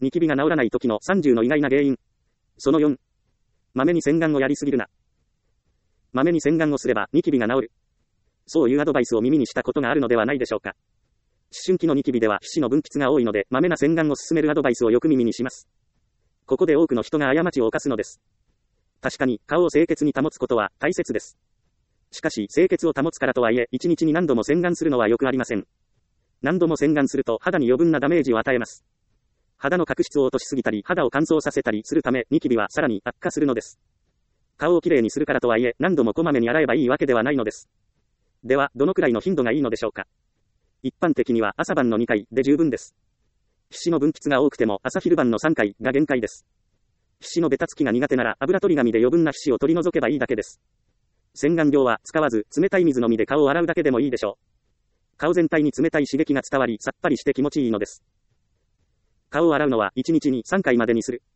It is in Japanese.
ニキビが治らない時の30の意外な原因。その4。まめに洗顔をやりすぎるな。まめに洗顔をすればニキビが治る。そういうアドバイスを耳にしたことがあるのではないでしょうか。思春期のニキビでは皮脂の分泌が多いので、まめな洗顔を勧めるアドバイスをよく耳にします。ここで多くの人が過ちを犯すのです。確かに、顔を清潔に保つことは大切です。しかし、清潔を保つからとはいえ、1日に何度も洗顔するのはよくありません。何度も洗顔すると肌に余分なダメージを与えます。肌の角質を落としすぎたり、肌を乾燥させたりするため、ニキビはさらに悪化するのです。顔をきれいにするからとはいえ、何度もこまめに洗えばいいわけではないのです。では、どのくらいの頻度がいいのでしょうか。一般的には朝晩の2回で十分です。皮脂の分泌が多くても朝昼晩の3回が限界です。皮脂のベタつきが苦手なら油取り紙で余分な皮脂を取り除けばいいだけです。洗顔料は使わず、冷たい水のみで顔を洗うだけでもいいでしょう。顔全体に冷たい刺激が伝わり、さっぱりして気持ちいいのです。顔を洗うのは1日に3回までにする。